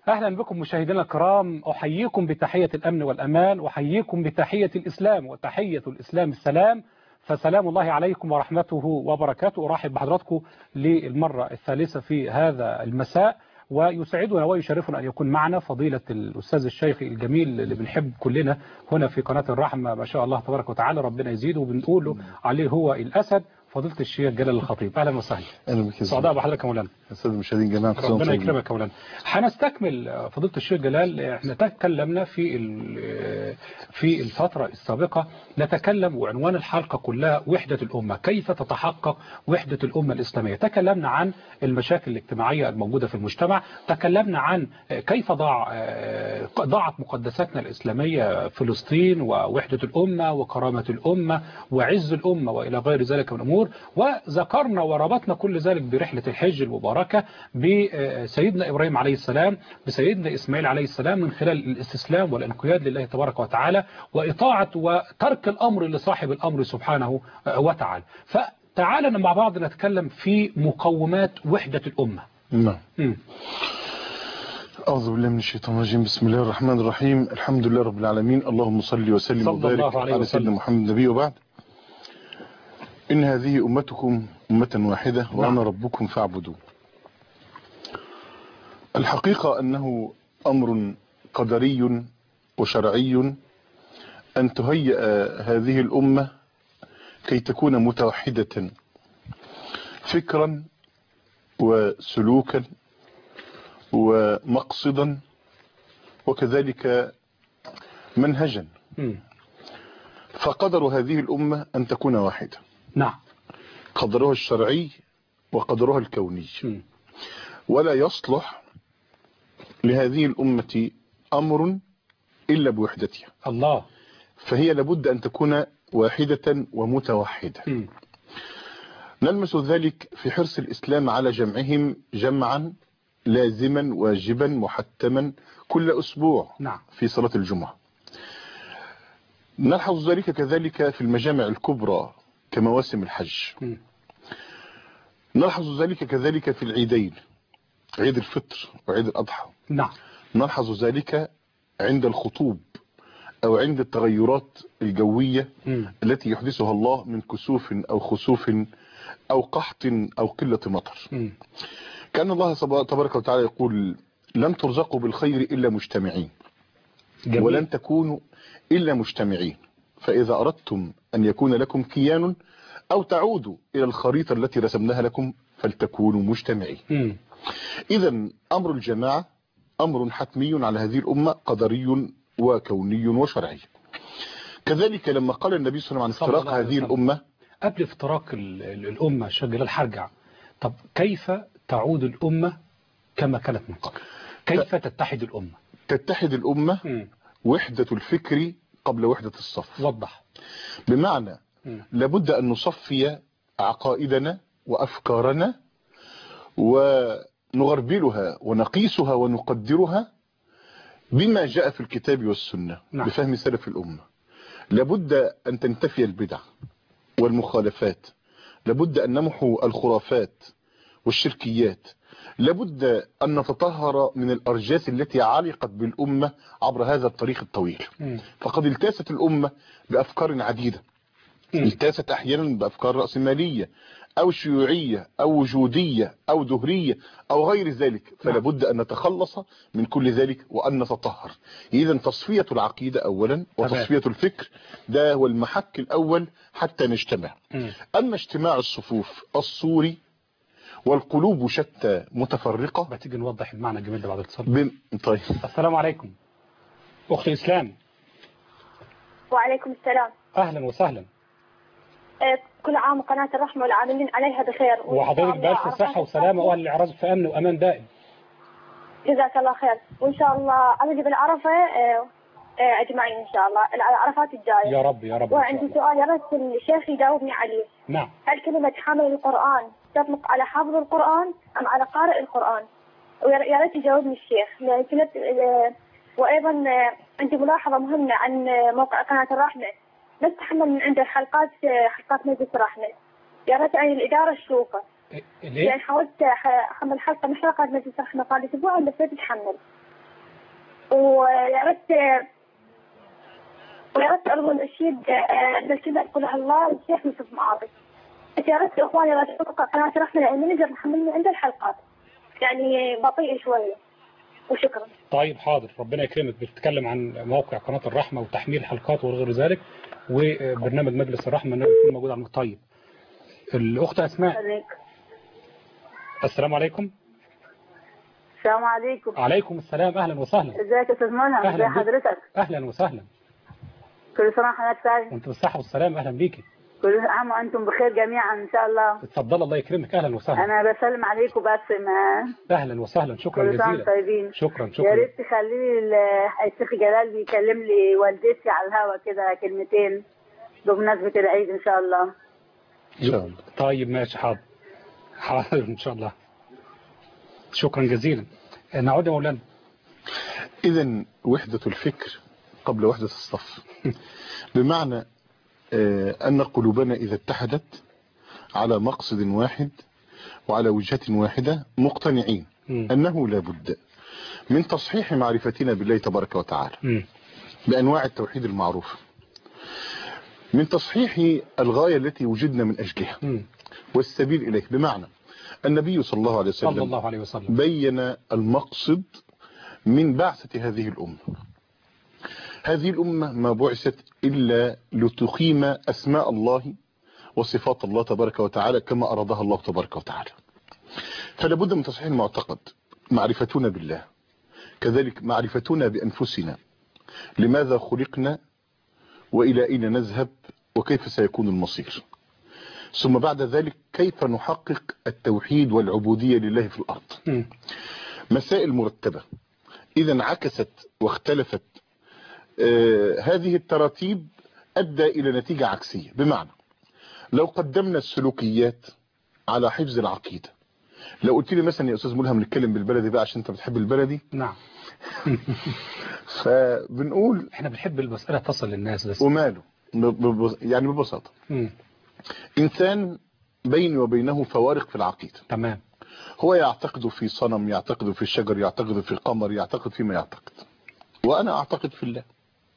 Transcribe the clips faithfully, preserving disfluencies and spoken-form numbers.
أهلا بكم مشاهدينا الكرام، أحييكم بتحية الأمن والأمان، أحييكم بتحية الإسلام، وتحية الإسلام السلام، فسلام الله عليكم ورحمته وبركاته. أرحب بحضراتكم للمرة الثالثة في هذا المساء، ويسعدنا ويشرفنا أن يكون معنا فضيلة الأستاذ الشيخ الجميل اللي بنحب كلنا هنا في قناة الرحمة، ما شاء الله تبارك وتعالى، ربنا يزيده، وبنقول له عليه هو الأسد، فضيلة الشيخ جلال الخطيب. أهلا وسهلا. اهلا بك. سعداء بحضرتك يا مولانا. الساده المشاهدين جميعا، ربنا يكرمك يا مولانا. هنستكمل فضيلة الشيخ جلال. احنا تكلمنا في في الفترة السابقة، نتكلم وعنوان الحلقة كلها وحدة الأمة، كيف تتحقق وحدة الأمة الإسلامية. تكلمنا عن المشاكل الاجتماعية الموجودة في المجتمع، تكلمنا عن كيف ضاع ضاعت مقدساتنا الإسلامية فلسطين، ووحدة الأمة وكرامة الأمة وعز الأمة وإلى غير ذلك من الأمور، وذكرنا وربطنا كل ذلك برحلة الحج المباركة بسيدنا إبراهيم عليه السلام، بسيدنا إسماعيل عليه السلام، من خلال الاستسلام والانقياد لله تبارك وتعالى، وإطاعة وترك الأمر لصاحب الأمر سبحانه وتعالى. فتعالى مع بعض نتكلم في مقومات وحدة الأمة. نعم. أعوذ بالله من الشيطان الرجيم. بسم الله الرحمن الرحيم. الحمد لله رب العالمين، اللهم صل وسلم وبارك على سيدنا محمد النبي. وبعد، إن هذه أمتكم أمة واحدة وأنا ربكم فاعبدوا. الحقيقة أنه أمر قدري وشرعي أن تهيئ هذه الأمة كي تكون متوحدة فكرا وسلوكا ومقصدا وكذلك منهجا. فقدر هذه الأمة أن تكون واحدة. نعم. قدرها الشرعي وقدرها الكوني. ولا يصلح لهذه الأمة أمر إلا بوحدتها. الله. فهي لابد أن تكون واحدة ومتوحدة. م. نلمس ذلك في حرص الإسلام على جمعهم جمعا لازما واجبا محتما كل أسبوع. نعم. في صلاة الجمعة. نلحظ ذلك كذلك في المجامع الكبرى كمواسم الحج. م. نلحظ ذلك كذلك في العيدين، عيد الفطر وعيد الأضحى. نعم. نلحظ ذلك عند الخطوب أو عند التغيرات الجوية م. التي يحدثها الله من كسوف أو خسوف أو قحط أو قلة مطر. م. كأن الله تبارك وتعالى يقول: لن ترزقوا بالخير إلا مجتمعين. جميل. ولن تكونوا إلا مجتمعين، فإذا أردتم أن يكون لكم كيان أو تعودوا إلى الخريطة التي رسمناها لكم فلتكونوا مجتمعين. إذن أمر الجماعة أمر حتمي على هذه الأمة، قدري وكوني وشرعي. كذلك لما قال النبي صلى الله عليه وسلم عن افتراق هذه الأمة، قبل افتراق الأمة الشيخ جلال هرجع، طب كيف تعود الأمة كما كانت من قبل؟ كيف تتحد الأمة؟ تتحد الأمة م. وحدة الفكر قبل وحدة الصف. وضح. بمعنى م. لابد أن نصفي عقائدنا وأفكارنا ونغربلها ونقيسها ونقدرها بما جاء في الكتاب والسنة. نعم. بفهم سلف الأمة. لابد أن تنتفي البدع والمخالفات، لابد أن نمحو الخرافات والشركيات، لابد أن نتطهر من الأرجاس التي علقت بالأمة عبر هذا الطريق الطويل. م. فقد التاست الأمة بأفكار عديدة. م. التاست أحيانا بأفكار رأسمالية أو شيوعية أو وجودية أو دهرية أو غير ذلك، فلا بد أن نتخلص من كل ذلك وأن نتطهر. إذن تصفية العقيدة أولا وتصفية الفكر، ده هو المحك الأول حتى نجتمع. م. أما اجتماع الصفوف الصوري والقلوب شتى متفرقة، بتيجي نوضح المعنى الجميل ده بعد الاتصال. ب... طيب. السلام عليكم أخت إسلام. وعليكم السلام. أهلا وسهلا. كل عام قناة الرحمة والعاملين عليها بخير، وحضرتك بألف صحة وسلامة وأهل الإعراض في أمن وأمان دائم. جزاك الله خير، وإن شاء الله أجي بالعرفة أجمعين إن شاء الله، العرفات الجاية. يا رب يا رب. وعندي سؤال يا ريت الشيخ يجاوبني عليه. نعم. هل كلمة حامل القرآن تطلق على حافظ القرآن أم على قارئ القرآن؟ ويا ريت يجاوبني الشيخ. كنت وأيضا عندي ملاحظة مهمة عن موقع قناة الرحمة، بس تحمل من عنده حلقات حلقات مجلس الرحمة، يا ريت عن الإدارة تشوفه. ليه؟ يعني حاولت أحمل حلقة من حلقات مجلس الرحمة قبل أسبوع بس ما تتحمل. ويا ريت ويا ريت أرجو نشيد نشيد قل الله للشيخ يوسف معاطي. يا ريت إخواني يرتبوا قناة رحمة لأنه نقدر نحمل عند الحلقات يعني بطيء شوية. وشكرا. طيب حاضر، ربنا يكرمك. بتتكلم عن موقع قناة الرحمة وتحميل حلقات وغير ذلك، وبرنامج مجلس الرحمة انه يكون موجود على طيب. الأخت أسماء. عليك. السلام عليكم. السلام عليكم. عليكم السلام، أهلا وسهلا. ازيك يا أستاذ ملهم؟ ازي حضرتك؟ أهلا وسهلا. كل سنة وحضرتك طيب. وأنت بالصحة والسلام، أهلا بيكي. كل عام وأنتم بخير جميعا إن شاء الله. اتفضل، الله يكرمك، أهلا وسهلا. أنا بسلم عليكم بس ما أهلا وسهلا، شكرا جزيلا. كل سنة طيبين. شكرا شكرا. يا ريت تخلي لي الشيخ جلال بيكلم لي والدتي على الهوا كده كلمتين بمناسبة العيد إن شاء الله. إن شاء الله. طيب ماشي، حاضر حاضر إن شاء الله. شكرا جزيلا. نعود يا مولانا. إذن وحدة الفكر قبل وحدة الصف، بمعنى أن قلوبنا إذا اتحدت على مقصد واحد وعلى وجهة واحدة مقتنعين م. أنه لا بد من تصحيح معرفتنا بالله تبارك وتعالى م. بأنواع التوحيد المعروف، من تصحيح الغاية التي وجدنا من أجلها م. والسبيل إليه. بمعنى النبي صلى الله عليه وسلم, صلى الله عليه وسلم بين المقصد من بعثة هذه الأمة. هذه الأمة ما بعثت إلا لتقيم أسماء الله وصفات الله تبارك وتعالى كما أرادها الله تبارك وتعالى. فلا بد من تصحيح المعتقد، معرفتنا بالله، كذلك معرفتنا بأنفسنا، لماذا خلقنا وإلى أين نذهب وكيف سيكون المصير، ثم بعد ذلك كيف نحقق التوحيد والعبودية لله في الأرض. مسائل مرتبة. إذا انعكست واختلفت آه هذه التراتيب أدى إلى نتيجة عكسية. بمعنى لو قدمنا السلوكيات على حفظ العقيدة، لو قلت لي مثلا يا أستاذ ملهم نتكلم بالبلدي بقى عشان أنت بتحب البلدي. نعم. فبنقول احنا بنحب المسألة تصل للناس بس. وماله يعني ببساطة م. إنسان بيني وبينه فوارق في العقيدة. تمام. هو يعتقد في صنم، يعتقد في شجر، يعتقد في قمر، يعتقد فيما يعتقد، وأنا أعتقد في الله.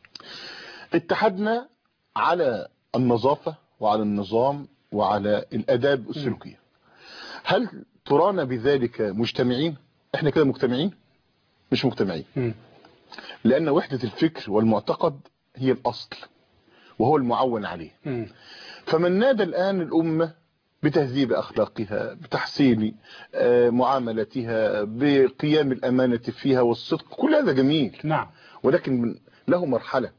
اتحدنا على النظافة وعلى النظام وعلى الأداب السلوكية. هل ترانا بذلك مجتمعين؟ احنا كده مجتمعين؟ مش مجتمعين. م. لأن وحدة الفكر والمعتقد هي الأصل وهو المعون عليه. م. فمن نادى الآن الأمة بتهذيب أخلاقها، بتحسين معاملتها، بقيام الأمانة فيها والصدق، كل هذا جميل. نعم. ولكن له مرحلة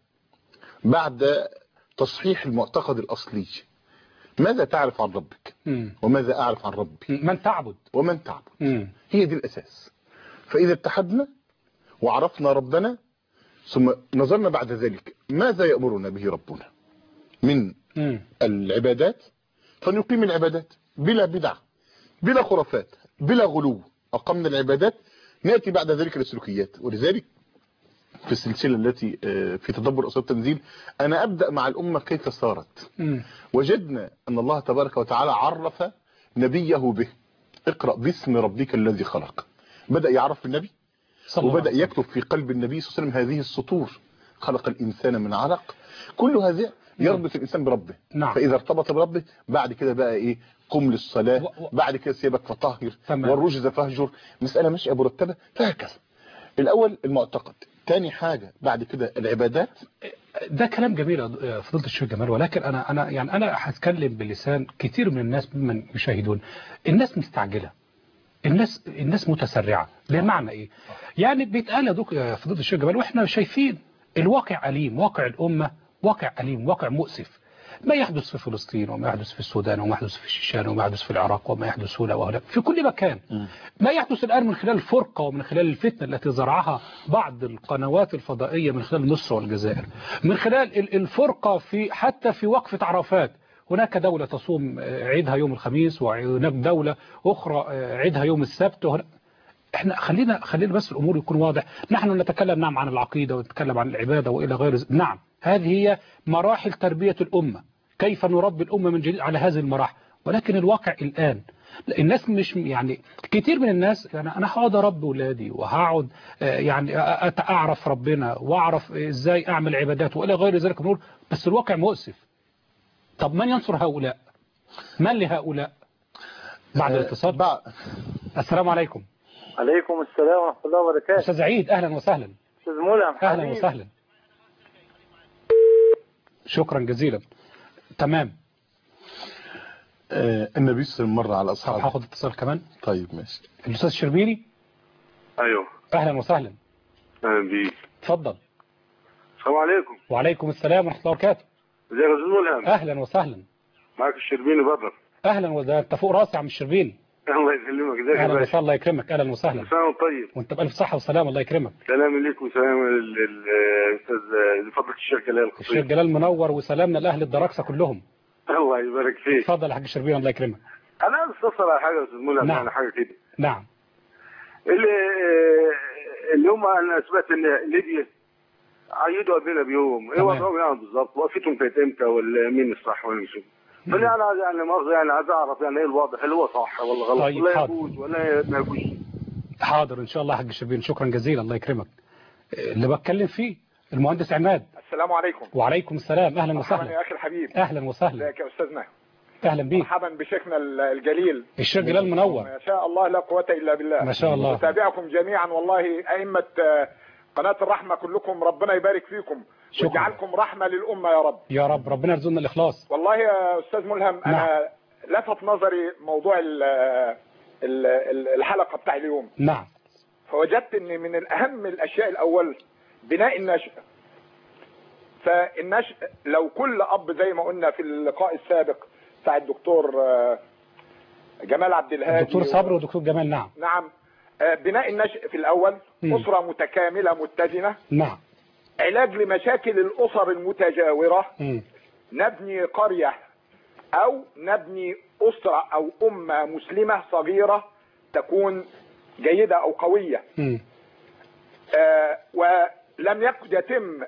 بعد تصحيح المعتقد الأصلي. ماذا تعرف عن ربك؟ م. وماذا أعرف عن ربي؟ من تعبد ومن تعبد. م. هي دي الأساس. فإذا اتحدنا وعرفنا ربنا ثم نظرنا بعد ذلك ماذا يأمرنا به ربنا من م. العبادات، فنقيم العبادات بلا بدع بلا خرافات بلا غلو. أقمنا العبادات، نأتي بعد ذلك للسلوكيات. ولذلك في السلسلة التي في تدبر أصول التنزيل أنا أبدأ مع الأمة كيف صارت. م. وجدنا أن الله تبارك وتعالى عرف نبيه به. اقرأ باسم ربك الذي خلق. بدأ يعرف النبي وبدأ يكتب في قلب النبي صلى الله عليه وسلم هذه السطور: خلق الإنسان من علق. كل هذا يربط الإنسان بربه. نعم. فإذا ارتبط بربه بعد كده بقى إيه؟ قم للصلاة، و... و... بعد كده سيبك فطهر، والرجز فهجر. مسألة مش مرتبة. فهكذا الأول المعتقد، تاني حاجة بعد كده العبادات. ده كلام جميل يا فضيلة الشيخ جمال، ولكن أنا أنا يعني أنا هتكلم بلسان كتير من الناس ممن يشاهدون. الناس مستعجلة، الناس الناس متسرعة. بمعنى إيه؟ يعني بيتقال يا دوك يا فضيلة الشيخ جمال وإحنا شايفين الواقع أليم، واقع الأمة واقع أليم، واقع مؤسف. ما يحدث في فلسطين وما يحدث في السودان وما يحدث في الشيشان وما يحدث في العراق وما يحدث هنا وهنا في كل مكان. م. ما يحدث الآن من خلال الفرقة ومن خلال الفتنة التي زرعها بعض القنوات الفضائية من خلال مصر والجزائر، من خلال الفرقة في حتى في وقفة عرفات. هناك دولة تصوم عيدها يوم الخميس وهناك دولة أخرى عيدها يوم السبت. وهنا احنا خلينا خلينا بس الأمور يكون واضح. نحن نتكلم نعم عن العقيدة ونتكلم عن العبادة وإلى غير ذلك. نعم هذه هي مراحل تربية الأمة، كيف نربي الأمة من جديد على هذه المراحل. ولكن الواقع الآن الناس مش يعني كتير من الناس يعني انا هقعد اربي ولادي وهقعد يعني اعرف ربنا واعرف ازاي اعمل عبادات والى غير ذلك نقول بس الواقع مؤسف. طب من ينصر هؤلاء؟ من لهؤلاء؟ بعد الاتصال. بعد. السلام عليكم. عليكم السلام ورحمة الله وبركاته. أستاذ عيد أهلا وسهلا. أستاذ ملهم أهلا وسهلا. شكرا جزيلا. تمام. آه النبي صلى الله عليه وسلم مر على أصحابه. هاخد اتصال كمان. طيب ماشي. الأستاذ الشربيني. أيوه. أهلا وسهلا. أهلا بيك. اتفضل. السلام عليكم. وعليكم السلام ورحمة الله وبركاته. ازيك يا أستاذ ملهم؟ أهلا وسهلا. معك الشربيني بدر. أهلا وده أنت فوق راسي يا عم الشربيني. الله يسلمك. ازيك يا أهلا باشا؟ وسهلا الله يكرمك. أهلا وسهلا. سلام طيب. وأنت بألف صحة وسلامة الله يكرمك. سلام ليك وسلام للأستاذ فضلة الشيخ جلال الخطيب. الشيخ جلال منور وسلامنا لأهل الدراكسة كلهم. الله يبارك فيك. اتفضل يا حاج الشربيني الله يكرمك. أنا بستفسر على حاجة يا أستاذ ملهم. نعم. يعني حاجة كده. نعم. اللي اللي هم أنا سمعت إن ليبيا عيدوا قبلنا بيوم. إيه وضعهم يعني بالظبط؟ وقفتهم كانت إمتى ولا مين الصح ولا مش؟ فأنا يعني يعني مؤاخذة يعني عايز أعرف يعني إيه الوضع، هل هو صح ولا غلط؟ طيب ولا حاضر. يجوز ولا ما يجوز؟ حاضر إن شاء الله يا حاج الشربيني. شكرا جزيلا الله يكرمك. اللي بتكلم فيه المهندس عماد. السلام عليكم. وعليكم السلام. أهلا وسهلا. مرحبا يا أخي الحبيب. أهلا وسهلا. ازيك يا أستاذنا؟ أهلا بيك. مرحبا بشيخنا الجليل الشيخ جلال منور. ما شاء الله لا قوة إلا بالله. ما شاء الله. أتابعكم جميعا والله أئمة قناة الرحمة كلكم ربنا يبارك فيكم ويجعلكم رحمة للأمة يا رب. يا رب ربنا يرزقنا الإخلاص. والله يا أستاذ ملهم أنا نعم. لفت نظري موضوع ال ال الحلقة بتاع اليوم. نعم. فوجدت ان من الاهم الاشياء الاول بناء النشء. فالنشء لو كل اب زي ما قلنا في اللقاء السابق بتاع الدكتور جمال عبد الهادي الدكتور صبري والدكتور جمال. نعم. نعم. بناء النشء في الاول م. اسره متكامله متزنه. نعم. علاج لمشاكل الاسر المتجاوره. م. نبني قريه او نبني اسره او امه مسلمه صغيره تكون جيدة أو قوية. آه ولم يكن يتم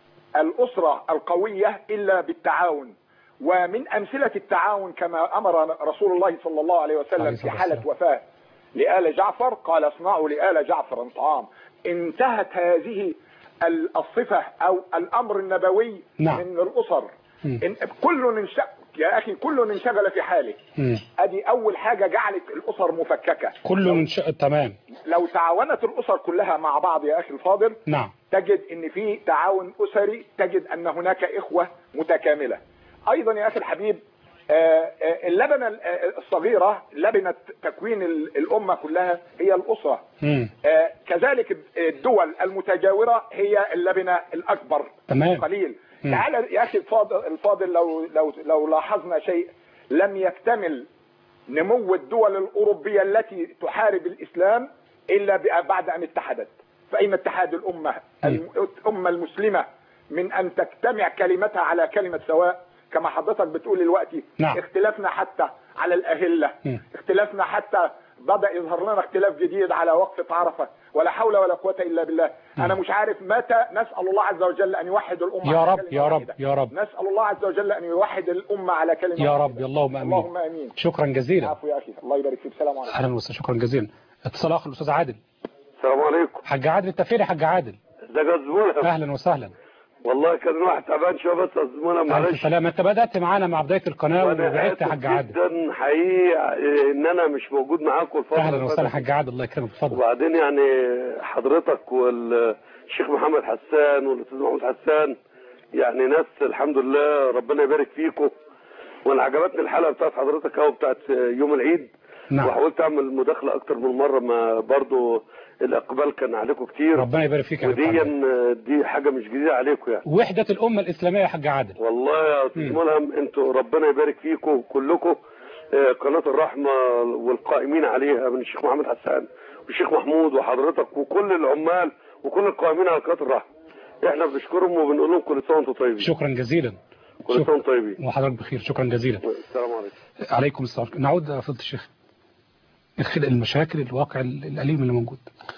الأسرة القوية إلا بالتعاون. ومن أمثلة التعاون كما أمر رسول الله صلى الله عليه وسلم في حالة وفاة لآل جعفر قال اصنعوا لآل جعفر طعام. انتهت هذه الصفة أو الأمر النبوي نعم. من الأسر. إن كل انشغل يا أخي كل انشغل في حاله. م. أدي أول حاجة جعلت الأسر مفككة. كل انشغل. تمام. لو تعاونت الأسر كلها مع بعض يا أخي الفاضل نعم. تجد إن في تعاون أسري، تجد أن هناك إخوة متكاملة. أيضا يا أخي الحبيب اللبنة الصغيرة لبنة تكوين الأمة كلها هي الأسرة. م. كذلك الدول المتجاورة هي اللبنة الأكبر. تمام. قليل. تعال يا أخي الفاضل, الفاضل لو, لو, لو لاحظنا شيء لم يكتمل نمو الدول الأوروبية التي تحارب الإسلام إلا بعد أن اتحدت. فأين اتحاد الأمة الأمة المسلمة من أن تجتمع كلمتها على كلمة سواء كما حضرتك بتقول دلوقتي. نعم. اختلافنا حتى على الأهلة. م. اختلافنا حتى بدأ يظهر لنا اختلاف جديد على وقفة عرفة. ولا حول ولا قوة إلا بالله. م. أنا مش عارف متى نسأل الله عز وجل أن يوحد الأمة يا على رب كلمة يا رب واحدة. يا رب. نسأل الله عز وجل أن يوحد الأمة على كلمة يا واحدة. رب اللهم آمين. اللهم آمين. شكرا جزيلا. عفو يا أخي الله يبارك فيك. السلام عليكم. أهلا وسهلا. شكرا جزيلا. اتصال آخر الأستاذ عادل. السلام عليكم. حاج عادل أنت فين يا حاج عادل؟ ازيك يا زميلي؟ أهلا وسهلا. والله كان الواحد تعبان شويه بس يا زميلي معلش. سلام. انت بدات معانا مع بدايه القناه وبعدت يا حاج عادل. جدا حقيقي ان انا مش موجود معاكم الفتره. اهلا وسهلا حاج عادل الله يكرمك اتفضل. وبعدين يعني حضرتك والشيخ محمد حسان والاستاذ محمود حسان يعني ناس الحمد لله ربنا يبارك فيكم. وانا عجبتني الحلقه بتاعت حضرتك اهو بتاعت يوم العيد. نعم. وحاولت اعمل مداخله اكتر من مره ما برضو الاقبال كان عليكم كتير. ربنا يبارك فيك يا ودي دي حاجه مش جديده عليكم يعني. وحده الامه الاسلاميه يا حاج عادل. والله يا استاذ ملهم انتوا ربنا يبارك فيكم كلكم. قناه الرحمه والقائمين عليها من الشيخ محمد حسان والشيخ محمود وحضرتك وكل العمال وكل القائمين على قناه الرحمه. احنا بنشكرهم وبنقول لهم كل سنه وانتم طيبين. شكرا جزيلا. كل سنه وانتم طيبين. وحضرتك بخير. شكرا جزيلا. السلام عليكم. عليكم السلام. نعود يا فضيله الشيخ. المشاكل الواقع الأليم اللي موجود.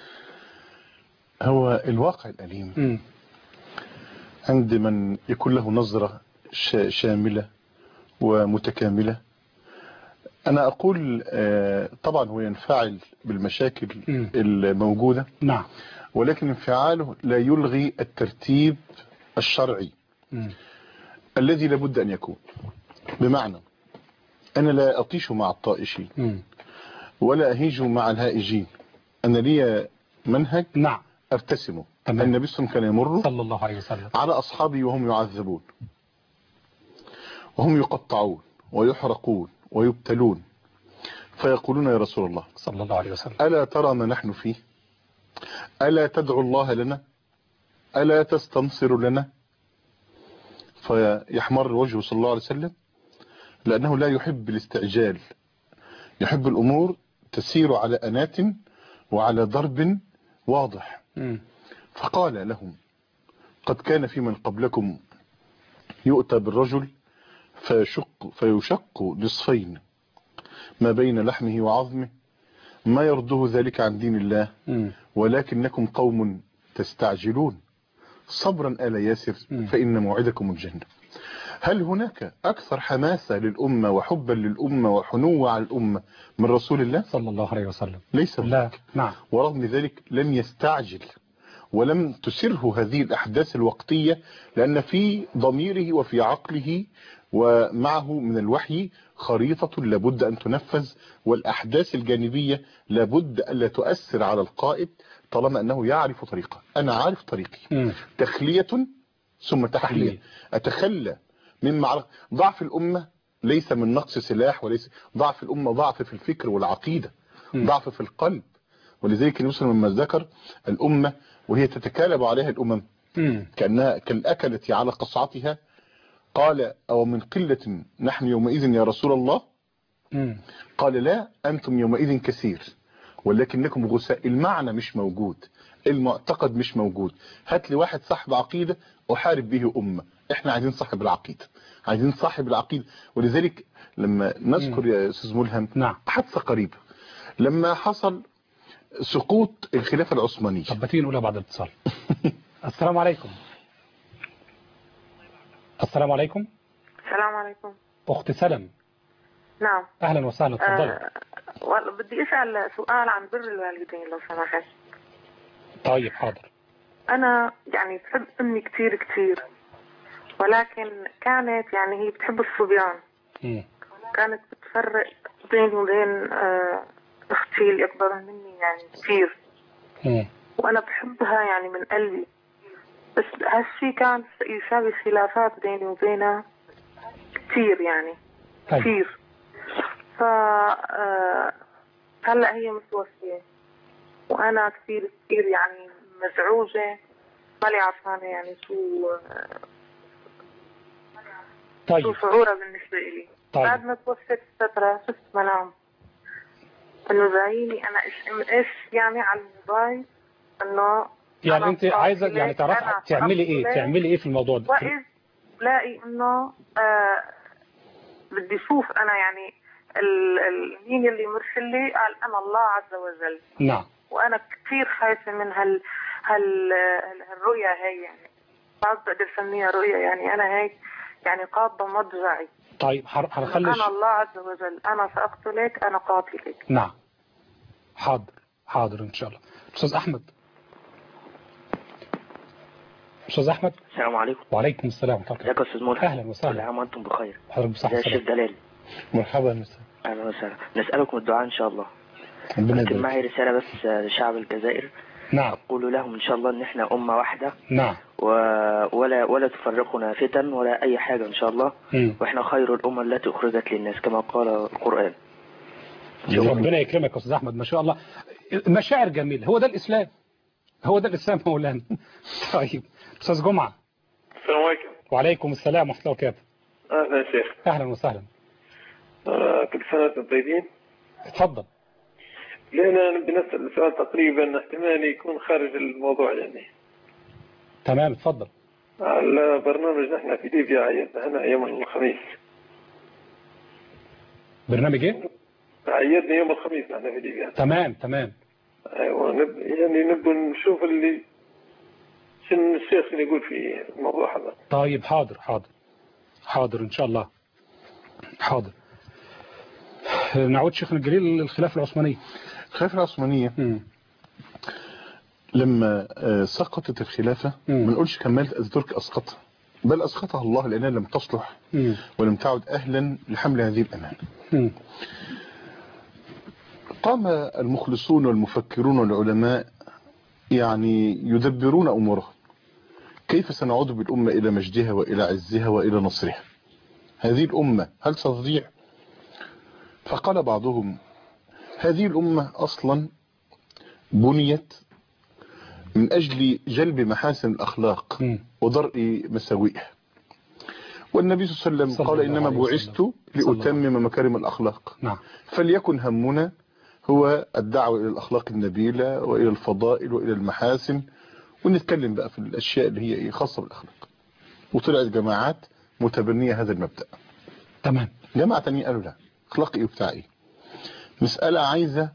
هو الواقع الأليم م. عند من يكون له نظرة شاملة ومتكاملة أنا أقول طبعا هو ينفعل بالمشاكل م. الموجودة، نعم، ولكن انفعاله لا يلغي الترتيب الشرعي م. الذي لابد أن يكون. بمعنى أنا لا أطيش مع الطائشين م. ولا أهيج مع الهائجين، أنا لي منهج نعم أرتسمه. النبي صلى الله عليه وسلم كان يمر صلى الله عليه وسلم على أصحابه وهم يعذبون وهم يقطعون ويحرقون ويبتلون، فيقولون يا رسول الله صلى الله عليه وسلم ألا ترى ما نحن فيه؟ ألا تدعو الله لنا؟ ألا تستنصر لنا؟ فيحمر وجهه صلى الله عليه وسلم، لأنه لا يحب الاستعجال، يحب الأمور تسير على أنات وعلى ضرب واضح. م. فقال لهم قد كان في من قبلكم يؤتى بالرجل فيشق, فيشق نصفين ما بين لحمه وعظمه ما يرده ذلك عن دين الله، م. ولكنكم قوم تستعجلون، صبرا آل ياسر فإن موعدكم الجنة. هل هناك أكثر حماسة للأمة وحبا للأمة وحنوة على الأمة من رسول الله صلى الله عليه وسلم؟ ليس هناك. نعم. ورغم ذلك لم يستعجل ولم تسره هذه الأحداث الوقتية، لأن في ضميره وفي عقله ومعه من الوحي خريطة لابد أن تنفذ، والأحداث الجانبية لابد ألا تؤثر على القائد طالما أنه يعرف طريقه. أنا عارف طريقي. م. تخلية ثم تحلية. أتخلى من معركة. ضعف الأمة ليس من نقص سلاح، وليس ضعف الأمة ضعف في الفكر والعقيدة، م. ضعف في القلب. ولذلك النبي صلى الله عليه وسلم لما ذكر الأمة وهي تتكالب عليها الأمم م. كأنها كالأكلة على قصعتها، قال أو من قلة نحن يومئذ يا رسول الله؟ م. قال لا، أنتم يومئذ كثير ولكنكم غثاء. المعنى مش موجود، المعتقد مش موجود. هات لي واحد صاحب عقيدة أحارب به أمة. احنا عايزين صاحب العقيدة، عايزين صاحب العقيدة. ولذلك لما نذكر م. يا أستاذ ملهم نعم. حادثة قريبة لما حصل سقوط الخلافة العثمانية. طب بتيجي نقولها بعد الاتصال. السلام عليكم. السلام عليكم. السلام عليكم. أخت سلم. نعم. أهلا وسهلا، تفضلي. أه بدي أسأل سؤال عن بر الوالدين لو سمحت. طيب حاضر. أنا يعني بحب أمي كتير كتير، ولكن كانت يعني هي بتحب الصبيان. م. كانت بتفرق بيني وبين أه أختي اللي أكبر مني يعني كتير. م. وأنا بحبها يعني من قلبي، بس هالشي كان يساوي خلافات بيني وبينها كتير يعني كتير. ف هلا هي متوفية وأنا كتير كتير يعني مزعوجة، مالي عارفانة يعني شو طيب. شو شعورها بالنسبة إلي. طيب. بعد ما توفيت فترة شفت منام إنه جاييني أنا إيش إيش يعني على الموبايل إنه يعني أنت عايزة يعني تعرفي تعملي إيه تعملي إيه في الموضوع ده. وإذ لاقي إنه آه بدي أشوف أنا يعني مين اللي مرسل لي، قال أنا الله عز وجل. نعم. وأنا كثير خايفة من هال هال هالرؤية هي، يعني ما بقدر أسميها رؤية، يعني أنا هيك يعني قاضة مضجعي. طيب هنخلي أنا الله عز وجل أنا سأقتلك أنا قاتلك. نعم حاضر حاضر إن شاء الله. أستاذ أحمد. أستاذ أحمد. السلام عليكم. وعليكم السلام ورحمة الله. ازيك يا أستاذ ملهم؟ أهلا وسهلا. كل عام وأنتم بخير. حضرتك بصحة وسلامة. الشيخ دلال. مرحبا مساء. أهلا وسهلا. نسألكم الدعاء إن شاء الله. لكن معي رسالة بس لشعب الجزائر. نعم. أقول لهم إن شاء الله إن إحنا أمة واحدة. نعم. و... ولا ولا تفرقنا فتن ولا أي حاجة إن شاء الله. م. وإحنا خير الأمة التي أخرجت للناس كما قال القرآن. ربنا يكرمك يا أستاذ أحمد، ما شاء الله مشاعر جميلة. هو ده الإسلام، هو ده الإسلام مولانا. طيب أستاذ جمعة. السلام عليكم. وعليكم السلام ورحمة الله وبركاته. أهلا يا شيخ. أهلا وسهلا. آه كل سنة وانتم طيبين. اتفضل. لأن بنسأل سؤال تقريبا احتمال يكون خارج الموضوع يعني. تمام اتفضل. على برنامج نحن في ليبيا عيدنا هنا يوم الخميس. برنامج ايه؟ عيدنا يوم الخميس نحن في ليبيا. تمام تمام. ايوه نب... يعني نبغى نشوف اللي شنو الشيخ اللي يقول في الموضوع هذا. طيب حاضر حاضر حاضر ان شاء الله. حاضر. نعود شيخنا الجليل للخلافة العثمانية. الخلافة العثمانية م. لما سقطت الخلافة ما نقولش كمالة أتاتورك أسقطها، بل أسقطها الله لأنها لم تصلح م. ولم تعد أهلا لحمل هذه الأمانة. م. قام المخلصون والمفكرون والعلماء يعني يدبرون أمورهم، كيف سنعود بالأمة إلى مجدها وإلى عزها وإلى نصرها. هذه الأمة هل ستضيع؟ فقال بعضهم هذه الأمة أصلا بنيت من أجل جلب محاسن الأخلاق وضرء مساوئها، والنبي صلى الله عليه وسلم قال إنما بعثت لأتمم مكارم الأخلاق. نعم. فليكن همنا هو الدعوة إلى الأخلاق النبيلة وإلى الفضائل وإلى المحاسن، ونتكلم بقى في الأشياء اللي هي خاصة بالأخلاق. وطلعت جماعات متبنية هذا المبدأ. تمام. جماعة تانية قالوا لا، أخلاق إيه وبتاع إيه، مسألة عايزة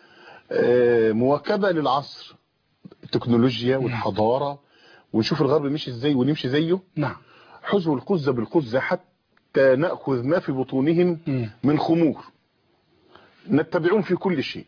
مواكبة للعصر، التكنولوجيا والحضارة، ونشوف الغرب مشي إزاي ونمشي زيه. نعم. حزوا القزة بالقزة حتى نأخذ ما في بطونهم من خمور، نتبعون في كل شيء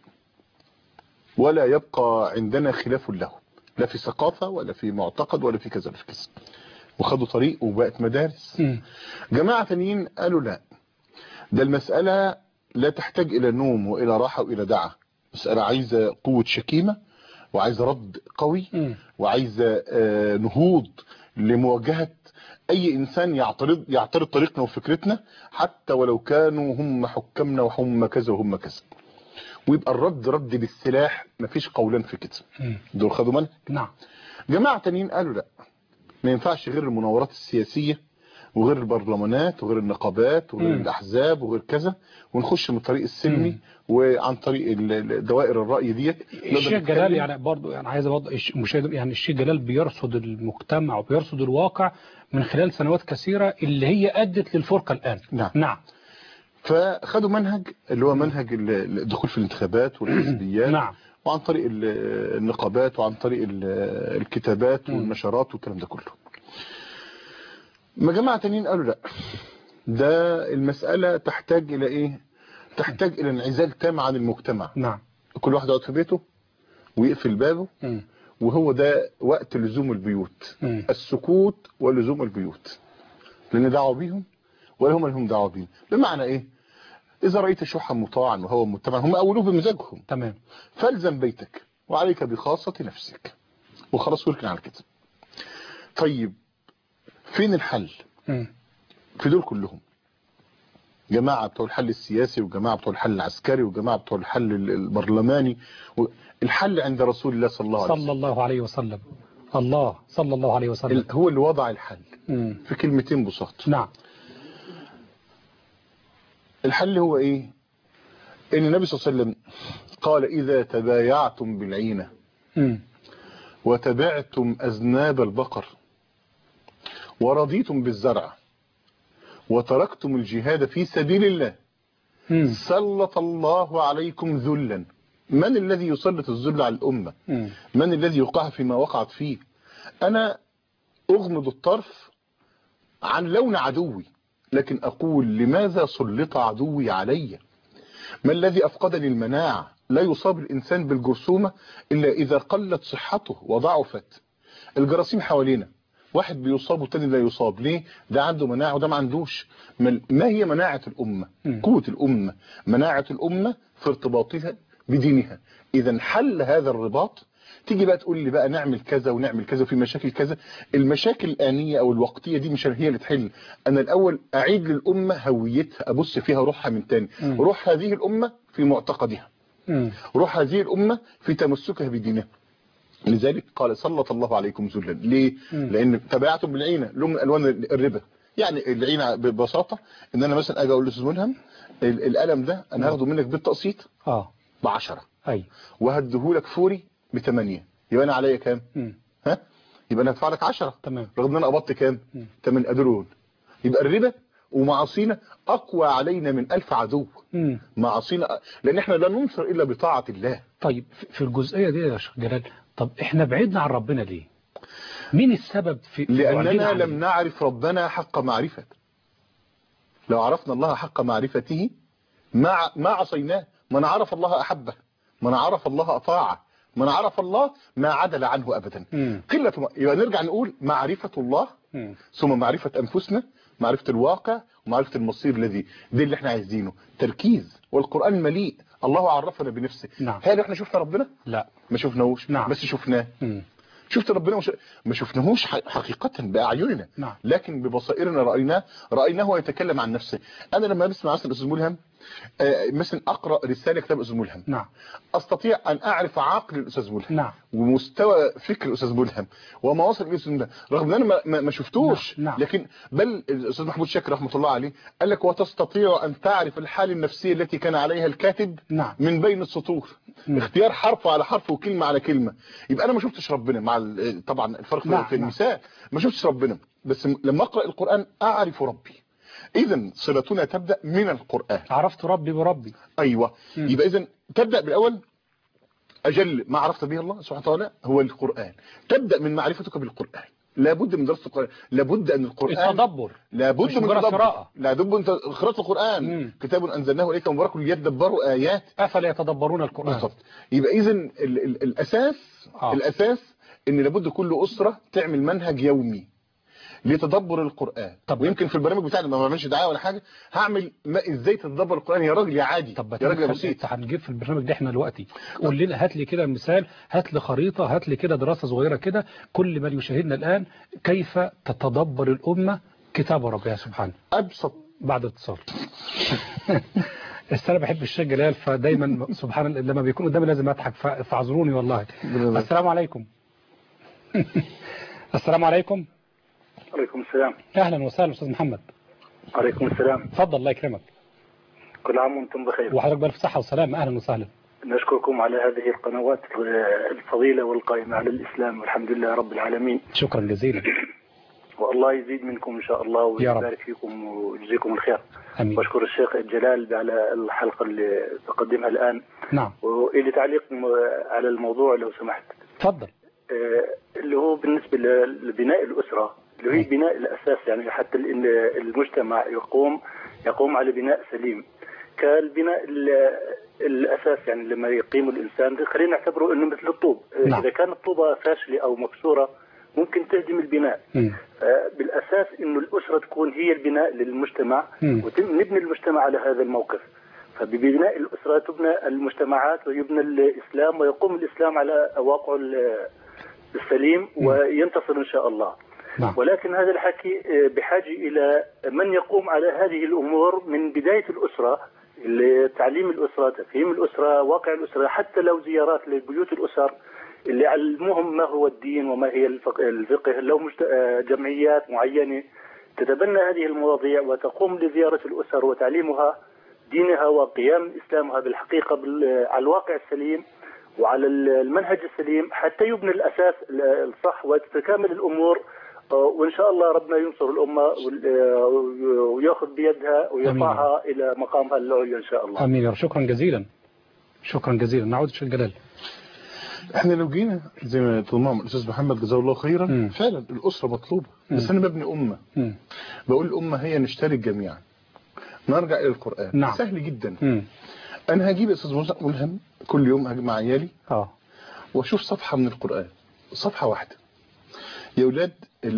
ولا يبقى عندنا خلاف له، لا في ثقافة ولا في معتقد ولا في كذا ولا في كذا. وخدوا طريق وبقت مدارس. م. جماعة ثانيين قالوا لا، ده المسألة لا تحتاج إلى نوم وإلى راحة وإلى دعة، مسألة عايزة قوة شكيمة وعايزة رد قوي م. وعايزة آه نهوض لمواجهة أي إنسان يعترض يعترض طريقنا وفكرتنا، حتى ولو كانوا هم حكمنا وهم كذا وهم كذا، ويبقى الرد رد بالسلاح، مفيش قولان في كده. دول خدوا منهج. نعم. جماعة تانيين قالوا لا، ما ينفعش غير المناورات السياسية وغير البرلمانات وغير النقابات وغير م. الأحزاب وغير كذا، ونخش من الطريق السلمي م. وعن طريق دوائر الرأي ديت. الشيخ جلال يعني برضو يعني عايز اوضح المشاهد، يعني الشيخ جلال بيرصد المجتمع وبيرصد الواقع من خلال سنوات كثيرة اللي هي أدت للفرقة الآن. نعم. نعم. فخدوا منهج اللي هو منهج الدخول في الانتخابات والحزبيات. نعم. وعن طريق النقابات وعن طريق الكتابات والنشرات والكلام ده كله. ما جماعة تانيين قالوا لا، ده المسألة تحتاج إلى إيه؟ تحتاج إلى انعزال تام عن المجتمع. نعم. كل واحد يقعد في بيته ويقفل بابه، م. وهو ده وقت لزوم البيوت. م. السكوت ولزوم البيوت، لأن دعوة بيهم ولا هم لهم دعوة بيهم. بمعنى إيه؟ إذا رأيت شحا مطاعا وهو متبعا، هم أولوه بمزاجهم. تمام. فالزم بيتك وعليك بخاصة نفسك، وخلاص وركن على كده. طيب فين الحل؟ م. في دول كلهم، جماعة بتوع الحل السياسي وجماعة بتوع الحل العسكري وجماعة بتوع الحل البرلماني. الحل عند رسول الله صلى الله عليه وسلم. صلى الله عليه وسلم. الله صلى الله عليه وسلم هو اللي وضع الحل م. في كلمتين بساط. نعم. الحل هو ايه؟ ان النبي صلى الله عليه وسلم قال اذا تبايعتم بالعينة م. وتبعتم اذناب البقر ورضيتم بالزرع وتركتم الجهاد في سبيل الله م. سلط الله عليكم ذلا. من الذي يسلط الذل على الأمة؟ م. من الذي يوقعها فيما وقعت فيه؟ أنا أغمض الطرف عن لون عدوي، لكن أقول لماذا سلط عدوي علي؟ ما الذي أفقدني المناعة؟ لا يصاب الإنسان بالجرثومة إلا إذا قلت صحته وضعفت. الجراثيم حوالينا، واحد بيصاب والتاني لا يصاب. ليه؟ ده عنده مناعة وده ما عندوش. ما هي مناعة الأمة؟ م. قوة الأمة، مناعة الأمة في ارتباطها بدينها. إذا حل هذا الرباط، تيجي بقى تقول لي بقى نعمل كذا ونعمل كذا وفي مشاكل كذا. المشاكل الآنية أو الوقتية دي مش هي اللي تحل. أنا الأول أعيد للأمة هويتها، أبص فيها روحها من تاني. م. روح هذه الأمة في معتقدها، م. روح هذه الأمة في تمسكها بدينها. لذلك قال سلط الله عليكم ذلا. ليه؟ م. لأن تبعتم بالعينة، لون من ألوان الربا. يعني العينة ببساطة إن أنا مثلا أجي أقول لأستاذ ملهم القلم ده أنا هاخده منك بالتقسيط اه بعشرة، أي وهديهولك فوري بثمانية، يبقى أنا عليا كام؟ م. ها؟ يبقى أنا هدفع لك عشرة. تمام. رغم إن أنا قبضت كام؟ ثمان قدرون. يبقى الربا ومعاصينا أقوى علينا من ألف عدو. م. معاصينا، لأن إحنا لا ننصر إلا بطاعة الله. طيب في الجزئية دي يا شيخ جلال، طب إحنا بعدنا عن ربنا ليه؟ مين السبب في لأننا لم نعرف ربنا حق معرفة. لو عرفنا الله حق معرفته ما ما عصيناه. من عرف الله أحبه، من عرف الله أطاعه، من عرف الله ما عدل عنه أبدا. مم. قلة ما... يبقى نرجع نقول معرفة الله، مم. ثم معرفة أنفسنا، معرفة الواقع، ومعرفة المصير الذي ده اللي احنا عايزينه. تركيز. والقرآن مليء. الله عرفنا بنفسه. نعم. هل احنا شفنا ربنا؟ لا ما شفناهوش. نعم. بس شفناه. مم. شفت ربنا وش... ما شفناهوش حقيقة بأعيننا. نعم. لكن ببصائرنا رأيناه رأيناه يتكلم عن نفسه. أنا لما بسمع مثلا الأستاذ ملهم آه مثلا أقرأ رسالة كتاب الأستاذ ملهم، نعم. أستطيع أن أعرف عقل الأستاذ ملهم، نعم. ومستوى فكر الأستاذ ملهم وما وصل إليه الأستاذ ملهم، رغم أن أنا ما, ما شفتوش. نعم. نعم. لكن بل الأستاذ محمود شاكر رحمة الله عليه قال لك وتستطيع أن تعرف الحالة النفسية التي كان عليها الكاتب. نعم. من بين السطور. مم. اختيار حرف على حرف وكلمة على كلمة. يبقى أنا ما شفتش ربنا مع طبعا الفرق. نعم. في المثال ما شفتش ربنا، بس لما أقرأ القرآن أعرف ربي. إذن صلتنا تبدأ من القرآن. عرفت ربي بربي. أيوة. مم. يبقى إذن تبدأ بالأول. أجل ما عرفت به الله سبحانه وتعالى هو القرآن. تبدأ من معرفتك بالقرآن. لابد من دراسة القرآن، لابد أن القرآن التدبر، لابد من القراءة، لابد من قراءة القرآن. مم. كتاب أنزلناه إليك مبارك ليدبروا آيات أفلا يتدبرون القرآن. بالضبط. يبقى إذن ال ال الأساس آه. الأساس إن لابد كل أسرة تعمل منهج يومي لتدبر القرآن. طب ويمكن في البرنامج بتاعنا ما بعملش دعايه ولا حاجه، هعمل ما ازاي تتدبر القرآن يا راجل يا عادي. طب يا راجل بسيط. هنجيب في البرنامج ده احنا دلوقتي قول لنا، هات لي كده مثال، هات لي خريطه، هات لي كده دراسه صغيره كده كل من يشاهدنا الآن كيف تتدبر الأمة كتاب ربها سبحانه. ابسط بعد اتصال. بس انا بحب الشيخ جلال فدايما سبحان الله لما بيكون قدامي لازم اضحك فاعذروني والله. السلام عليكم. السلام عليكم. عليكم السلام. اهلا وسهلا استاذ محمد. عليكم السلام. اتفضل الله يكرمك. كل عام وانتم بخير. وحضرتك بألف صحة وسلامة. اهلا وسهلا. نشكركم على هذه القنوات الفضيلة والقائمة على الإسلام والحمد لله رب العالمين. شكرا جزيلا. والله يزيد منكم إن شاء الله ويبارك فيكم ويجزيكم الخير. امين. واشكر الشيخ جلال على الحلقة اللي تقدمها الآن. نعم. وإلي تعليق على الموضوع لو سمحت. تفضل. اللي هو بالنسبة لبناء الأسرة اللي هي بناء الأساس، يعني حتى المجتمع يقوم يقوم على بناء سليم كالبناء الأساس. يعني لما يقيم الإنسان خلينا نعتبره إنه مثل الطوب. نعم. إذا كانت الطوبة فاشلة أو مكسورة ممكن تهدم البناء. بالأساس إنه الأسرة تكون هي البناء للمجتمع ونبني المجتمع على هذا الموقف. فببناء الأسرة تبنى المجتمعات ويبنى الإسلام ويقوم الإسلام على واقعه السليم وينتصر إن شاء الله. نعم. ولكن هذا الحكي بحاجة إلى من يقوم على هذه الأمور من بداية الأسرة، تعليم الأسرة، تفهيم الأسرة، واقع الأسرة، حتى لو زيارات لبيوت الأسر اللي يعلموهم ما هو الدين وما هي الفقه، لو جمعيات معينة تتبنى هذه المواضيع وتقوم لزيارة الأسر وتعليمها دينها وقيام إسلامها بالحقيقة على الواقع السليم وعلى المنهج السليم حتى يبني الأساس الصح وتتكامل الأمور، وإن شاء الله ربنا ينصر الأمة ويأخذ بيدها ويرفعها أمين. إلى مقامها العليا إن شاء الله. أمين. شكرا جزيلا. شكرا جزيلا. نعود الشيخ جلال. احنا لو جينا زي ما تمام الأستاذ محمد جزاه الله خيرا م. فعلا الأسرة مطلوبة، بس أنا ببني أمة. م. بقول الأمة هي نشترك جميعا نرجع إلى القرآن. نعم. سهل جدا. م. أنا هجيب أستاذ ملهم كل يوم هجيب مع عيالي اه واشوف صفحة من القرآن، صفحة واحدة يا أولاد.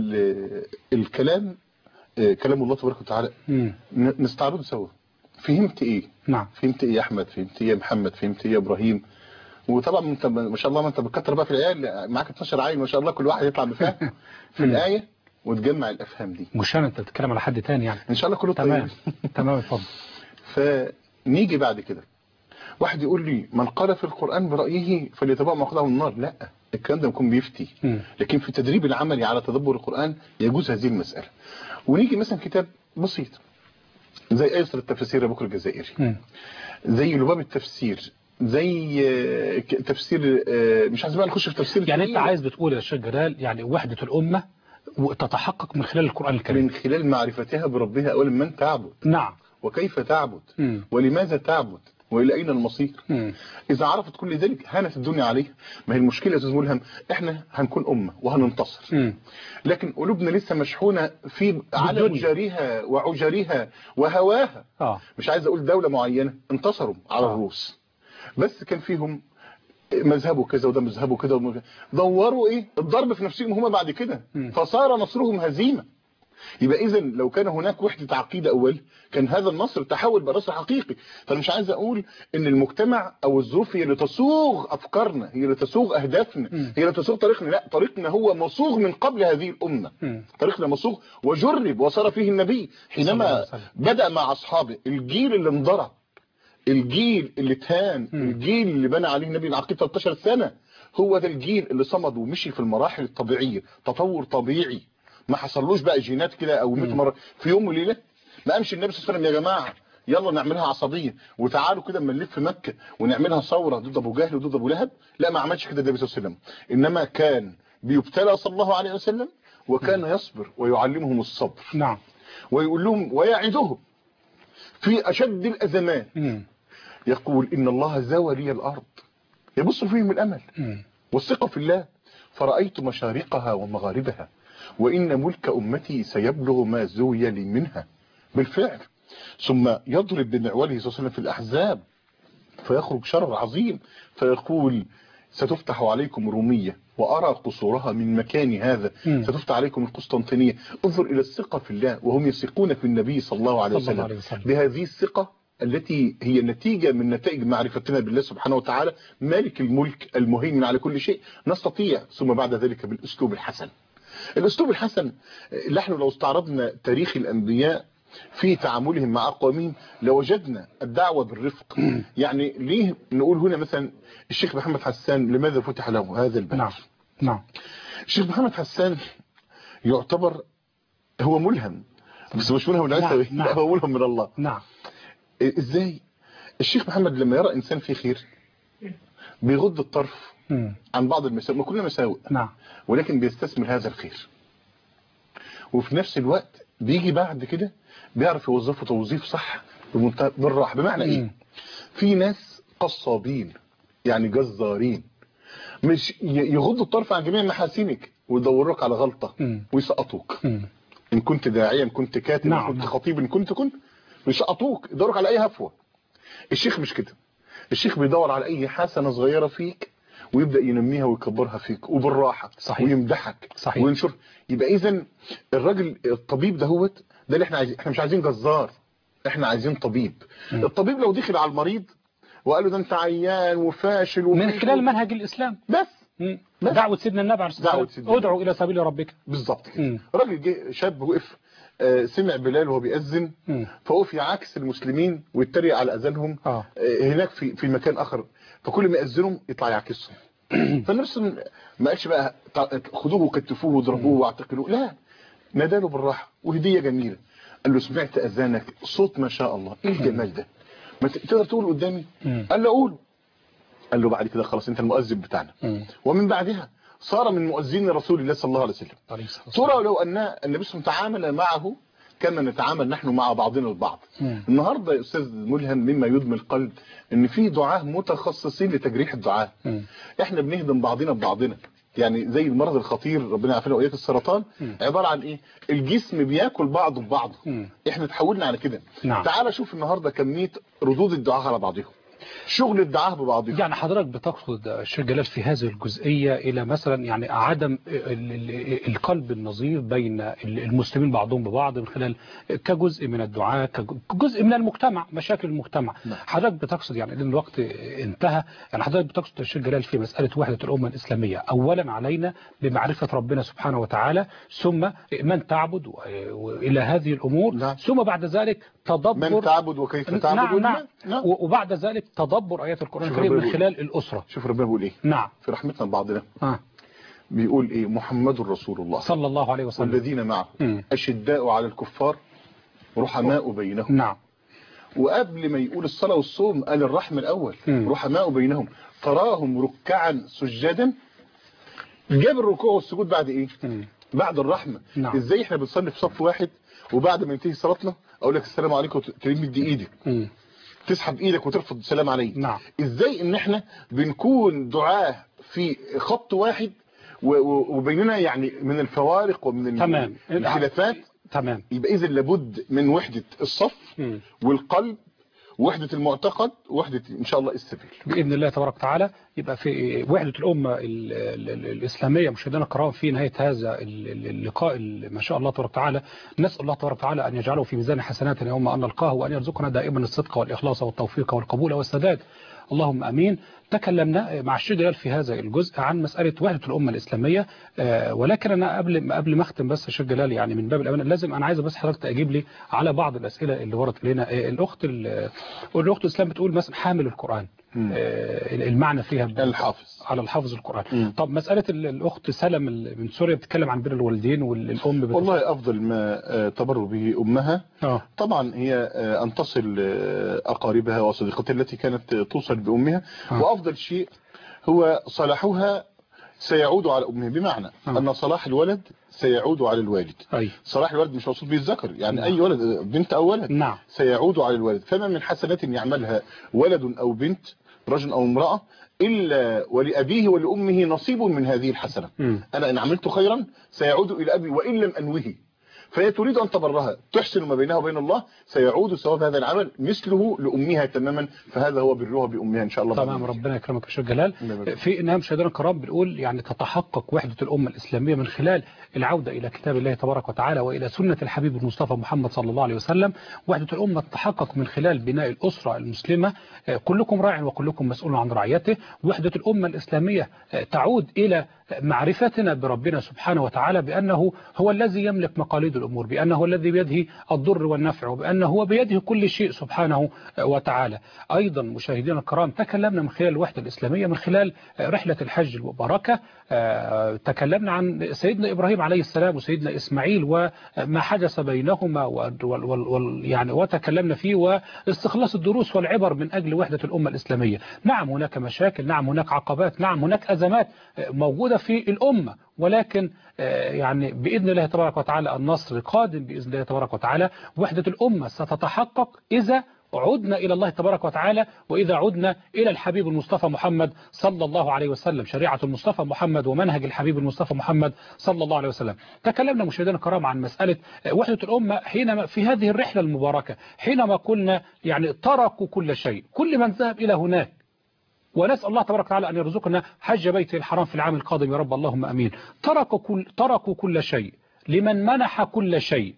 الكلام كلام الله تبارك وتعالى نستعرضه سوا. فهمت ايه؟ نعم. فهمت ايه يا احمد؟ فهمت ايه يا محمد؟ فهمت ايه يا ابراهيم؟ وطبعا انت ما شاء الله ما انت بتكتر بقى في الايه، معاك اتناشر عيل ما شاء الله كل واحد يطلع بفهم في الايه وتجمع الافهام دي. مش انا انت بتتكلم على حد تاني يعني. ان شاء الله كله تمام. تمام اتفضل. فنيجي بعد كده واحد يقول لي من قال في القرآن برأيه فليتبع مقعده من النار. لا، الكلام ده يكون بيفتي. م. لكن في التدريب العملي على تدبر القرآن يجوز هذه المسألة. ونيجي مثلا كتاب بسيط زي أيسر التفسير بكر الجزائري، م. زي لباب التفسير، زي تفسير مش عايز بقى نخش في تفسير يعني انت عايز بتقول يا شيخ جلال يعني وحدة الأمة تتحقق من خلال القرآن الكريم، من خلال معرفتها بربها أولا من تعبد. نعم. وكيف تعبد م. ولماذا تعبد وإلى أين المصير؟ مم. إذا عرفت كل ذلك هانت الدنيا عليه. ما هي المشكلة يا أستاذ ملهم، إحنا هنكون أمة وهننتصر، مم. لكن قلوبنا لسه مشحونة في على بالدنيا. مجاريها وعجرها وهواها. آه. مش عايز أقول دولة معينة انتصروا على آه. الروس، بس كان فيهم مذهبه كذا وده مذهبه كذا وده، دوروا إيه الضرب في نفسهم هم بعد كده، مم. فصار نصرهم هزيمة. يبقى إذا لو كان هناك وحدة عقيدة أول كان هذا النصر تحول بنصر حقيقي. فأنا مش عايز أقول إن المجتمع أو الظروف هي اللي تصوغ أفكارنا، هي اللي تصوغ أهدافنا، هي اللي تصوغ طريقنا. لا، طريقنا هو مصوغ من قبل هذه الأمة. مم. طريقنا مصوغ وجرب وصار فيه النبي حينما بدأ مع أصحابه، الجيل اللي انضرب، الجيل اللي اتهان، الجيل اللي بنى عليه النبي العقيدة ثلاثة عشر سنة، هو ده الجيل اللي صمد ومشي في المراحل الطبيعية، تطور طبيعي، ما حصلوش بقى جينات كده او مئة مره في يوم وليله. ما قامش النبي صلى الله عليه وسلم يا جماعه يلا نعملها عصبيه وتعالوا كده اما نلف مكه ونعملها ثوره ضد ابو جهل وضد ابو لهب. لا، ما عملش كده النبي صلى الله عليه وسلم، انما كان بيبتلى صلى الله عليه وسلم وكان يصبر ويعلمهم الصبر. نعم. ويقول لهم ويعدهم في اشد الازمات، يقول ان الله زوى لي الارض، يبص فيهم الامل والثقه في الله، فرايت مشارقها ومغاربها وإن ملك أمتي سيبلغ ما زوي لي منها. بالفعل. ثم يضرب بمعوله صلى الله عليه وسلم في الأحزاب فيخرج شرر عظيم، فيقول ستفتح عليكم رومية وأرى قصورها من مكان هذا، م. ستفتح عليكم القسطنطينية. انظر إلى الثقة في الله، وهم يثقون في النبي صلى الله عليه وسلم, الله عليه وسلم. بهذه الثقة التي هي نتيجة من نتائج معرفتنا بالله سبحانه وتعالى مالك الملك المهيمن على كل شيء، نستطيع. ثم بعد ذلك بالأسلوب الحسن. الأسلوب الحسن، نحن لو استعرضنا تاريخ الأنبياء في تعاملهم مع أقوامهم لوجدنا الدعوة بالرفق. يعني ليه نقول هنا مثلا الشيخ محمد حسان لماذا فتح له هذا الباب؟ نعم نعم. الشيخ محمد حسان يعتبر هو ملهم، بس مش ملهم العسوي، نعم. نعم. هو ملهم من الله. نعم. ازاي الشيخ محمد لما يرى إنسان فيه خير بيغض الطرف م. عن بعض المساوئ، ما كلنا مساوئ، نعم، ولكن بيستثمر هذا الخير، وفي نفس الوقت بيجي بعد كده بيعرف يوظفه توظيف صح بمنتهى بالراحه. بمعنى م. ايه؟ في ناس قصابين يعني جزارين، مش يغضوا الطرف عن جميع محاسنك ويدوروك على غلطه م. ويسقطوك. م. ان كنت داعيا، ان كنت كاتب، نعم. ان كنت خطيب، ان كنت كنت يسقطوك، يدوروك على اي هفوه. الشيخ مش كده، الشيخ بيدور على اي حسنه صغيره فيك ويبدأ ينميها ويكبرها فيك وبالراحة. صحيح. ويمدحك. صحيح. وينشر. يبقى اذا الراجل الطبيب دهوت ده اللي احنا عايزين. احنا مش عايزين جزار، احنا عايزين طبيب. م. الطبيب لو دخل على المريض وقال له ده انت عيان وفاشل من خلال منهج الاسلام بس, بس. دعوة سيدنا النبي عليه الصلاة والسلام، ادعوا الى سبيل ربك. بالظبط كده. راجل جه شاب وقف آه سمع بلال وهو بيأذن، فوقف يعاكس المسلمين ويتريق على اذانهم. آه. آه هناك في في مكان اخر، فكل ما يأذنهم يطلع يعكسهم. فالنفس ما قالش بقى خدوه وكتفوه واضربوه واعتقلوه، لا، ناداله بالراحه وهديه جميله. قال له سمعت اذانك صوت ما شاء الله، ايه الجمال ده، ما تقدر تقول قدامي؟ قال له قول. قال له بعد كده خلاص انت المؤذن بتاعنا. ومن بعدها صار من مؤذنين رسول الله صلى الله عليه وسلم. ترى لو ان النبي صلى الله عليه وسلم تعامل معه كما نتعامل نحن مع بعضنا البعض. مم. النهارده يا استاذ ملهم مما يدمي القلب ان في دعاه متخصصين لتجريح الدعاه. مم. احنا بنهدم بعضنا ببعضنا، يعني زي المرض الخطير ربنا يعافينا واياك السرطان. مم. عباره عن ايه؟ الجسم بياكل بعضه ببعضه. مم. احنا تحولنا على كده. نعم. تعال شوف النهارده كميه ردود الدعاه على بعضهم، شغل الدعاه ببعضهم. يعني حضرتك بتقصد الشيخ جلال في هذه الجزئيه الى مثلا يعني عدم القلب النظيف بين المسلمين بعضهم ببعض من خلال كجزء من الدعاه، كجزء من المجتمع، مشاكل المجتمع. نعم. حضرتك بتقصد يعني لان الوقت انتهى، يعني حضرتك بتقصد الشيخ جلال في مساله وحده الامه الاسلاميه، اولا علينا بمعرفه ربنا سبحانه وتعالى، ثم من تعبد والى هذه الامور. نعم. ثم بعد ذلك تدبر من تعبد وكيف تعبد. نعم نعم. نعم. وبعد ذلك تدبر آيات القرآن الكريم من خلال الأسرة. شوف ربنا بيقول إيه. نعم. في رحمتنا لبعضنا. آه. بيقول إيه؟ محمد رسول الله صلى الله عليه وسلم والذين معه م. أشداء على الكفار رحماء بينهم. نعم. وقبل ما يقول الصلاة والصوم قال الرحمة الأول. م. رحماء بينهم تراهم ركعا سجدا. جاب الركوع والسجود بعد إيه؟ م. بعد الرحمة. نعم. إزاي إحنا بنصلي في صف واحد وبعد ما ينتهي صلاتنا أقول لك السلام عليكم وتريد مدي إيدك. م. تسحب ايدك وترفض السلام عليك. نعم. ازاي ان احنا بنكون دعاة في خط واحد وبيننا يعني من الفوارق ومن تمام. الخلافات. تمام. يبقى اذا لابد من وحدة الصف م. والقلب، وحدة المعتقد، وحدة إن شاء الله السبيل بإذن الله تبارك وتعالى. يبقى في وحدة الأمة الإسلامية مشاهدينا الكرام في نهاية هذا اللقاء ما شاء الله تبارك وتعالى، نسأل الله تبارك وتعالى أن يجعله في ميزان حسناتنا يوم أن نلقاه، وأن يرزقنا دائما الصدق والإخلاص والتوفيق والقبول والسداد، اللهم أمين. تكلمنا مع الشيخ جلال في هذا الجزء عن مسألة وحدة الأمة الإسلامية، ولكن أنا قبل قبل ما أختم بس الشيخ جلال يعني من باب الأمانة لازم أنا عايز بس حضرتك تجيب لي على بعض الأسئلة اللي وردت لنا. الأخت الأخت الإسلام بتقول مثلا حامل القرآن م. المعنى فيها الحافظ على الحافظ القرآن. م. طب مسألة الأخت سلم من سوريا بتتكلم عن بر الوالدين والأم بت... والله أفضل ما تبر به أمها أوه. طبعا هي أن تصل أقاربها وصديقتها التي كانت توصل بأمها أوه. وأفضل شيء هو صلاحها سيعود على أمه، بمعنى أوه. أن صلاح الولد سيعود على الوالد. أي. صلاح الولد مش موصول به الذكر، يعني نعم. أي ولد بنت أو ولد نعم. سيعود على الوالد. فما من حسنات يعملها ولد أو بنت، رجل أو امرأة، إلا ولأبيه ولأمه نصيب من هذه الحسنة. م. أنا إن عملت خيرا سيعود إلى أبي وإن لم أنوه، فهي تريد أن تبرها تحسن ما بينها وبين الله، سيعود ثواب هذا العمل مثله لأمها تماما، فهذا هو برها بأمها إن شاء الله. تمام. ربنا يكرمك يا شيخ جلال. في إنها مشاهدينا الكرام بنقول يعني تتحقق وحدة الأمة الإسلامية من خلال العودة إلى كتاب الله تبارك وتعالى وإلى سنة الحبيب المصطفى محمد صلى الله عليه وسلم. وحدة الأمة تتحقق من خلال بناء الأسرة المسلمة، كلكم راع وكلكم مسؤول عن رعيته. وحدة الأمة الإسلامية تعود إلى معرفتنا بربنا سبحانه وتعالى بأنه هو الذي يملك مقاليد الأمور، بأنه هو الذي بيده الضر والنفع، وبأنه هو بيده كل شيء سبحانه وتعالى. أيضا مشاهدينا الكرام تكلمنا من خلال الوحدة الإسلامية من خلال رحلة الحج المباركة، تكلمنا عن سيدنا إبراهيم عليه السلام وسيدنا إسماعيل وما حدث بينهما وال يعني وتكلمنا فيه واستخلاص الدروس والعبر من أجل وحدة الأمة الإسلامية. نعم هناك مشاكل، نعم هناك عقبات، نعم هناك أزمات موجودة في الأمة، ولكن يعني بإذن الله تبارك وتعالى النصر قادم بإذن الله تبارك وتعالى. وحدة الأمة ستتحقق إذا عدنا إلى الله تبارك وتعالى، وإذا عدنا إلى الحبيب المصطفى محمد صلى الله عليه وسلم، شريعة المصطفى محمد ومنهج الحبيب المصطفى محمد صلى الله عليه وسلم. تكلمنا مشاهدينا الكرام عن مسألة وحدة الأمة حينما في هذه الرحلة المباركة، حينما قلنا يعني تركوا كل شيء، كل من ذهب إلى هناك، ونسأل الله تبارك وتعالى أن يرزقنا حج بيته الحرام في العام القادم يا رب اللهم أمين. تركوا كل, تركوا كل شيء لمن منح كل شيء،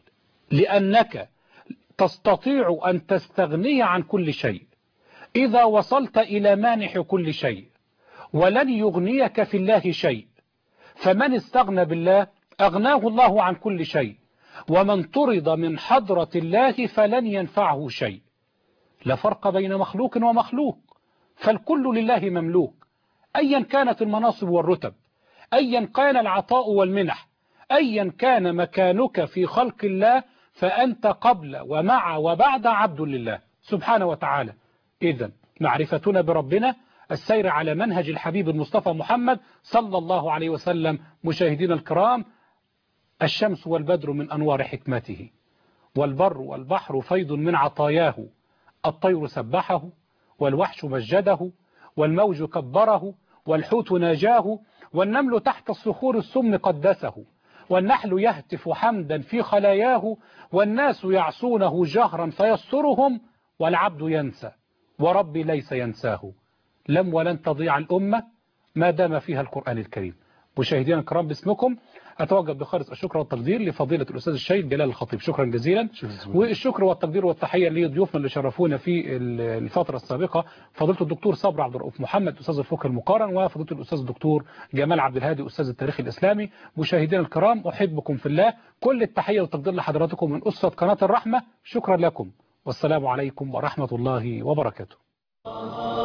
لأنك تستطيع أن تستغني عن كل شيء إذا وصلت إلى مانح كل شيء، ولن يغنيك في الله شيء. فمن استغنى بالله أغناه الله عن كل شيء، ومن طرد من حضرة الله فلن ينفعه شيء. لا فرق بين مخلوق ومخلوق، فالكل لله مملوك، أيا كانت المناصب والرتب، أيا كان العطاء والمنح، أيا كان مكانك في خلق الله، فأنت قبل ومع وبعد عبد لله سبحانه وتعالى. إذن معرفتنا بربنا، السير على منهج الحبيب المصطفى محمد صلى الله عليه وسلم. مشاهدينا الكرام، الشمس والبدر من أنوار حكمته، والبر والبحر فيض من عطاياه، الطير سبحه والوحش مجده، والموج كبره، والحوت ناجاه، والنمل تحت الصخور السم قدسه، والنحل يهتف حمدا في خلاياه، والناس يعصونه جهرا فيسترهم، والعبد ينسى وربي ليس ينساه. لم ولن تضيع الأمة ما دام فيها القرآن الكريم. مشاهدينا الكرام، باسمكم أتوجه بخالص الشكر والتقدير لفضيلة الأستاذ الشيخ جلال الخطيب، شكرا جزيلا. والشكر والتقدير والتحية لضيوفنا اللي شرفونا في الفترة السابقة، فضيلة الدكتور صبري عبد الرؤوف محمد أستاذ الفقه المقارن، وفضيلة الأستاذ الدكتور جمال عبد الهادي أستاذ التاريخ الإسلامي. مشاهدينا الكرام، أحبكم في الله، كل التحية والتقدير لحضراتكم من أسرة قناة الرحمة. شكرا لكم، والسلام عليكم ورحمة الله وبركاته.